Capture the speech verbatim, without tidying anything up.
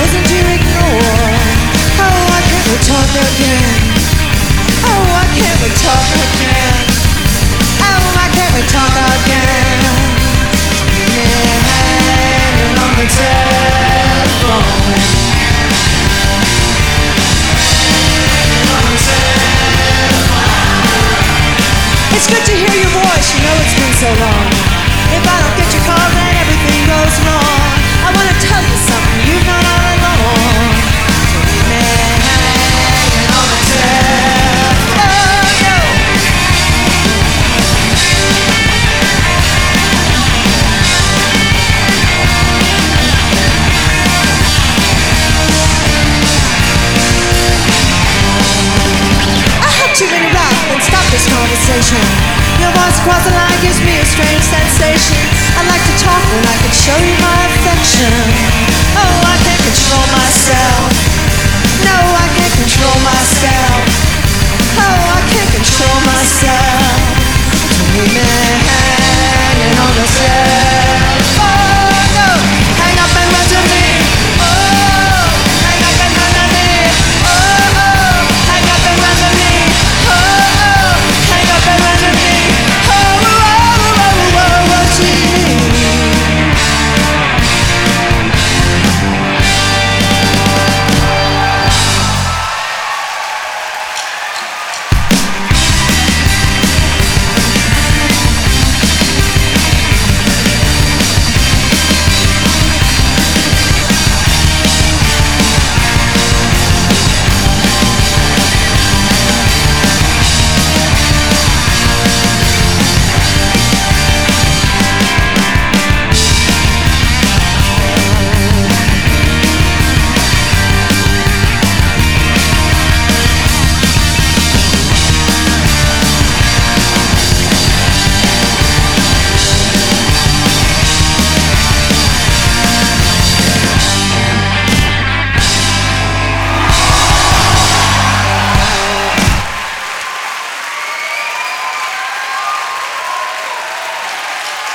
chosen to ignore. Oh, why can't we talk again? Oh, why can't we talk again? Oh, why can't we talk again? Me hanging on the telephone. It's good to hear your voice, you know it's been so long. If I don't get your call, then everything goes wrong. I wanna tell you something you've known all along. Man, hanging on the telephone, yo. I had too many rocks, then stop this conversation. Your voice across the line gives me a strange sensation. I'd like to talk when I could show you my